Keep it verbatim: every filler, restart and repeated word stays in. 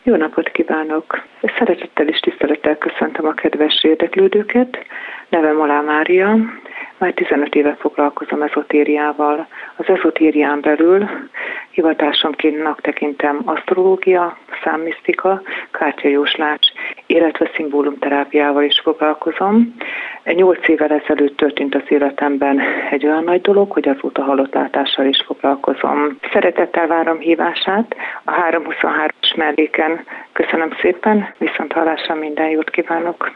Jó napot kívánok! Szeretettel és tisztelettel köszöntöm a kedves érdeklődőket. Nevem Alá Mária, már tizenöt éve foglalkozom ezotériával. Az ezotérián belül hivatásomként tekintem asztrológia, számmisztika, kártyajóslás, illetve szimbólumterápiával is foglalkozom. Nyolc évvel ezelőtt történt az életemben egy olyan nagy dolog, hogy azóta halottlátással is foglalkozom. Szeretettel várom hívását a háromszázhuszonhárom melléken. Köszönöm szépen, viszont hallásra minden jót kívánok!